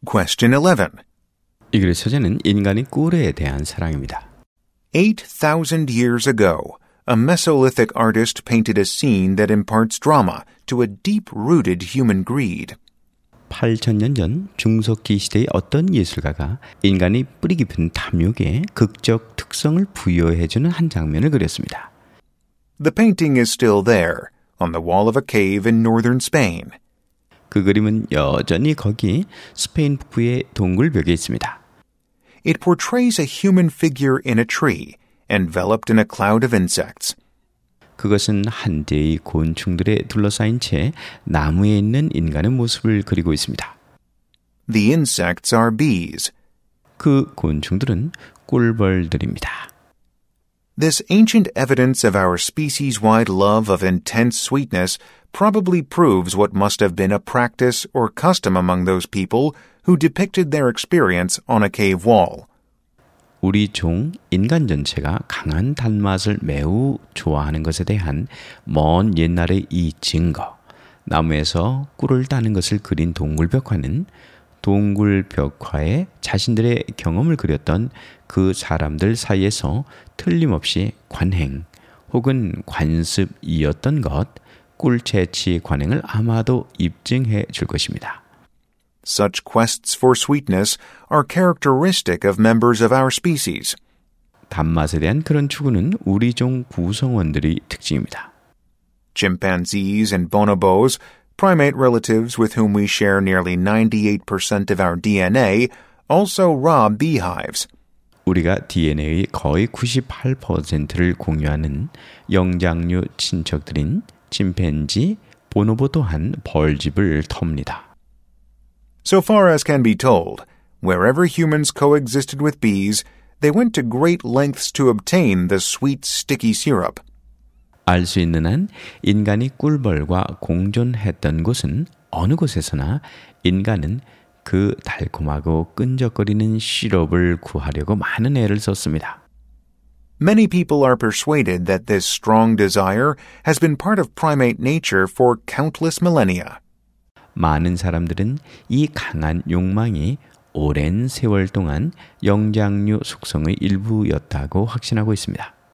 Question 11. 이 글의 소재는 인간의 꿀에 대한 사랑입니다. 8,000 years ago, a Mesolithic artist painted a scene that imparts drama to a deep-rooted human greed. 8,000년 전 중석기 시대의 어떤 예술가가 인간의 뿌리 깊은 탐욕에 극적 특성을 부여해주는 한 장면을 그렸습니다. The painting is still there, on the wall of a cave in northern Spain. 그 그림은 여전히 거기 스페인 북부의 동굴벽에 있습니다. It portrays a human figure in a tree, enveloped in a cloud of insects. 그것은 한대의 곤충들에 둘러싸인 채 나무에 있는 인간의 모습을 그리고 있습니다. The insects are bees. 그 곤충들은 꿀벌들입니다. This ancient evidence of our species-wide love of intense sweetness probably proves what must have been a practice or custom among those people who depicted their experience on a cave wall. 우리 종 인간 전체가 강한 단맛을 매우 좋아하는 것에 대한 먼 옛날의 이 증거, 나무에서 꿀을 따는 것을 그린 동굴벽화는 동굴벽화에 자신들의 경험을 그렸던 그 사람들 사이에서 틀림없이 관행 혹은 관습이었던 것, 꿀채취 관행을 아마도 입증해 줄 것입니다. Such quests for sweetness are characteristic of members of our species. 단맛에 대한 그런 추구는 우리 종 구성원들의 특징입니다. Chimpanzees and bonobos, primate relatives with whom we share nearly 98% of our DNA, also rob beehives. 우리가 DNA의 거의 98%를 공유하는 영장류 친척들인 침팬지, 보노보 또한 벌집을 텁니다. So far as can be told, wherever humans coexisted with bees, they went to great lengths to obtain the sweet, sticky syrup. 알 수 있는 한 인간이 꿀벌과 공존했던 곳은 어느 곳에서나 인간은 그 달콤하고 끈적거리는 시럽을 구하려고 많은 애를 썼습니다. Many people are persuaded that this strong desire has been part of primate nature for countless millennia. 많은 사람들은 이 강한 욕망이 오랜 세월 동안 영장류 속성의 일부였다고 확신하고 있습니다.